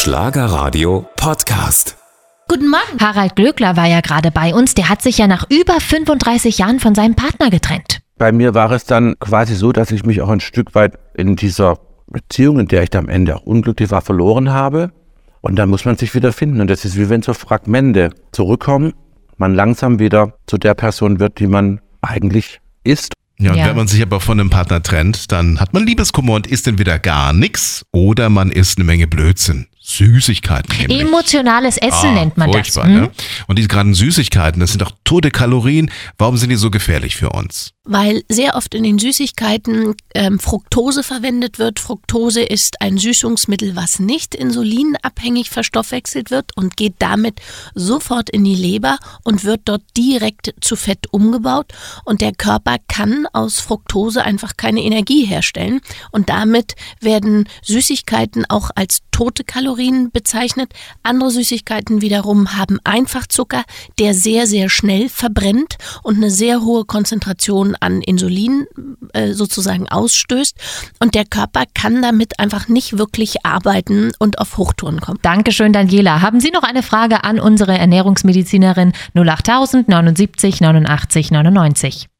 Schlagerradio Podcast. Guten Morgen. Harald Glöckler war ja gerade bei uns. Der hat sich ja nach über 35 Jahren von seinem Partner getrennt. Bei mir war es dann quasi so, dass ich mich auch ein Stück weit in dieser Beziehung, in der ich dann am Ende auch unglücklich war, verloren habe. Und dann muss man sich wieder finden. Und das ist wie wenn so Fragmente zurückkommen, man langsam wieder zu der Person wird, die man eigentlich ist. Ja, und wenn man sich aber von einem Partner trennt, dann hat man Liebeskummer und isst entweder gar nichts oder man isst eine Menge Blödsinn. Süßigkeiten nämlich. Emotionales Essen nennt man furchtbar, das. Ne? Und diese gerade Süßigkeiten, das sind doch tote Kalorien. Warum sind die so gefährlich für uns? Weil sehr oft in den Süßigkeiten Fructose verwendet wird. Fructose ist ein Süßungsmittel, was nicht insulinabhängig verstoffwechselt wird und geht damit sofort in die Leber und wird dort direkt zu Fett umgebaut. Und der Körper kann aus Fructose einfach keine Energie herstellen. Und damit werden Süßigkeiten auch als tote Kalorien bezeichnet. Andere Süßigkeiten wiederum haben Einfachzucker, der sehr, sehr schnell verbrennt und eine sehr hohe Konzentration an Insulin sozusagen ausstößt. Und der Körper kann damit einfach nicht wirklich arbeiten und auf Hochtouren kommen. Dankeschön, Daniela. Haben Sie noch eine Frage an unsere Ernährungsmedizinerin 08000 79 89 99?